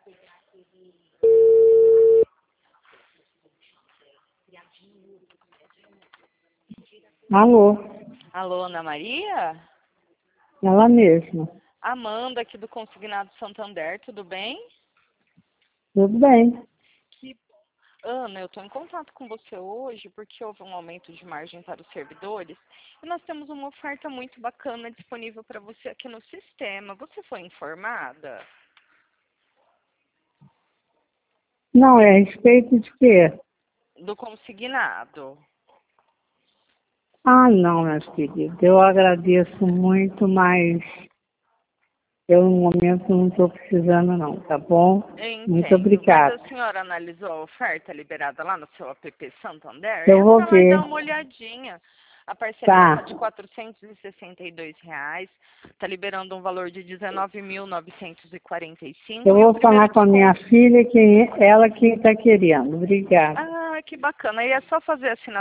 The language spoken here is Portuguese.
Alô, Alô, Ana Maria? ela mesma. Amanda aqui do Consignado Santander, tudo bem? Tudo bem? Ana, eu estou em contato com você hoje porque houve um aumento de margem para os servidores e nós temos uma oferta muito bacana disponível para você aqui no sistema. Você foi informada? Não, é a respeito de quê? Do consignado. Ah, não, minha querida, eu agradeço muito, mas eu no momento não estou precisando não, tá bom? Muito Entendo, mas obrigada. a senhora analisou a oferta liberada lá no seu app Santander? Eu vou Entra lá e dá ver. uma olhadinha. A parcelinha está Tá, de R$ 462. Está liberando um valor de 19.945 eu e o vou primeiro falar com a minha desconto. filha, ela quem está querendo. Obrigada. Ah, que bacana. E é só fazer a assinatura